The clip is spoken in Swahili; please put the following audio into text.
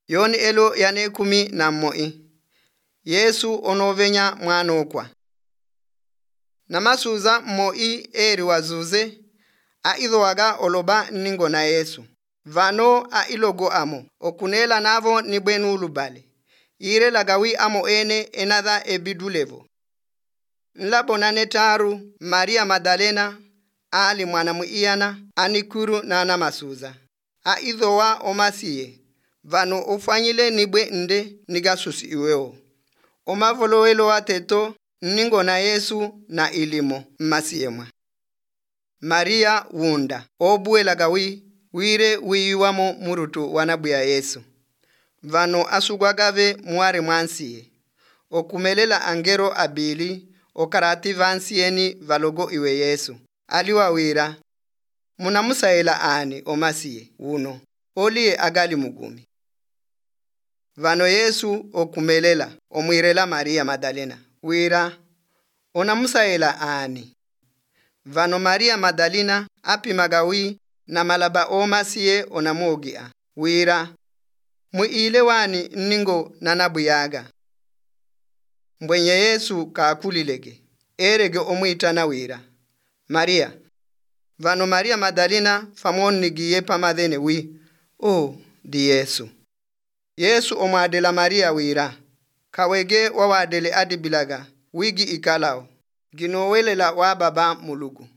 Yoni elo yane kumi na moi. Yesu onovenya mwana okwa. Namasuza moi eri wazuze aidhoaga oloba ningo na Yesu. Vano ailogo amo okunela navo nibwenu ulubale. Ire lagawi amo enadha ebidulevo. Nlabonane taru Maria Madalena ali mwana muiyana anikuru na namasuza. Aidhoa omasiye. Vano ufanyile nibwe nde nigasusi iweo. Omavoloelo ateto ningo na Yesu na ilimo masiyemwa. Maria wunda obue lagawi wire wiyiwamo murutu wanabuya Yesu. Vano asugwagave muare mwansiye. Okumelela angero abili okarati vansiyeni valogo iwe Yesu. Aliwa wira. Munamusaela ani omasiye uno. Oliye agali mugumi. Vano Yesu okumelela omwirela Maria Madalena. Wira. Onamusaela ani. Vano Maria Madalena apimagawi na malaba omasiye onamuogia. Wira. Muile wani ningo nanabuyaga. Mbwenye Yesu kaakulilege. Erege omwitana wira. Maria. Vano Maria Madalena famoni nigiye pamadhene wi. Di Yesu. Yesu omwadela Maria wira. Kawege wawadele adibilaga. Wigi ikalao. Ginowelela wa baba mulugu.